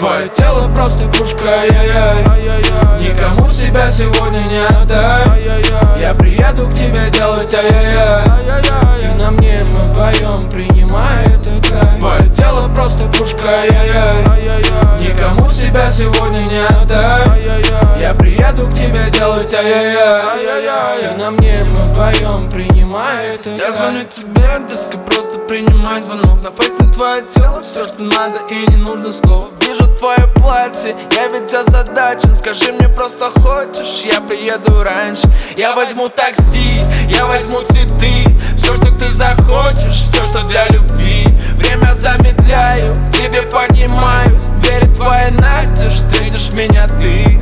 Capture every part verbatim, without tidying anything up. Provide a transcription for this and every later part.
Твое тело просто пушка, ай-яй-яй. Никому себя сегодня не отдай. Я приеду к тебе делать ай-яй-яй. Ты на мне, мы вдвоем, принимай этот кайф. Твое тело просто пушка, ай-яй-яй. Никому себя сегодня не отдай. Я приеду к тебе делать ай-яй-яй. Ты на мне, мы вдвоем, принимай этот кайф. Я звоню тебе, детка, просто принимай звонок. На фейсе твое тело, все, что надо и не нужно слов. Вижу твое платье, я ведь озадачен. Скажи мне, просто хочешь, я приеду раньше. Я возьму такси, я возьму цветы. Все, что ты захочешь, все, что для любви. Время замедляю, к тебе поднимаюсь. Двери твои настежь, встретишь меня ты.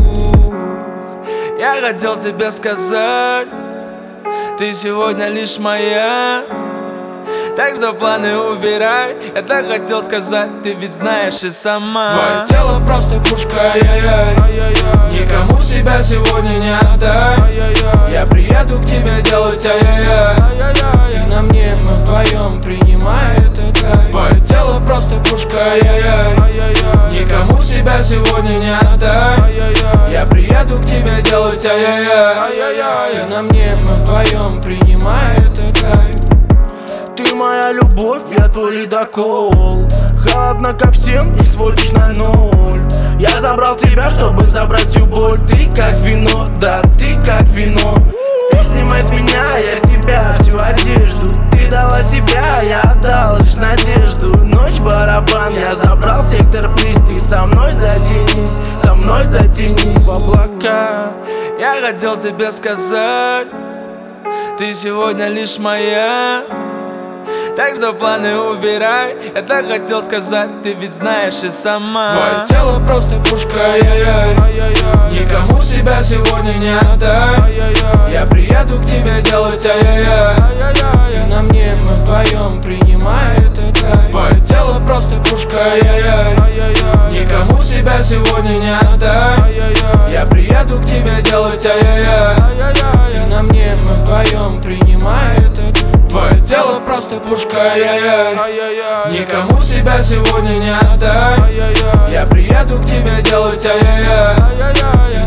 Я хотел тебе сказать, ты сегодня лишь моя. Так что планы убирай. Я так хотел сказать, ты ведь знаешь и сама. Твое тело просто пушка, ай-яй-яй. Никому себя сегодня не отдай. Я приеду к тебе делать ай-яй-яй. Ты на мне, мы вдвоем, принимай этот кайф. Твое тело просто пушка, ай-яй-яй. Никому себя сегодня не отдай. Я приеду к тебе делать ай-яй-яй. Ты на мне, мы вдвоем, принимай этот кайф. Ты моя любовь, я твой ледокол. Холодно ко всем и сводишь на ноль. Я забрал тебя, чтобы забрать всю боль. Ты как вино, да, ты как вино. Ты снимай с меня, я с тебя всю одежду. Ты дала себя, я отдал лишь надежду. Ночь барабан, я забрал сектор приз. Ты со мной затянись, со мной затянись в облака. Я хотел тебе сказать, ты сегодня лишь моя. Так что планы убирай. Я так хотел сказать, ты ведь знаешь и сама. Твое тело просто пушка, ай-яй-яй. Никому себя сегодня не отдай. Я приеду к тебе делать ай-яй-яй. Ты на мне, мы вдвоем, принимай этот кайф. Твое тело просто пушка, ай-яй-яй. Никому себя сегодня не отдай. Я приеду к тебе делать ай-яй-яй. Ты на мне, мы вдвоем, принимай этот кайф. Твое тело просто пушка, ай-яй-яй. Никому себя сегодня не отдай. Я приеду к тебе делать ай-яй-яй.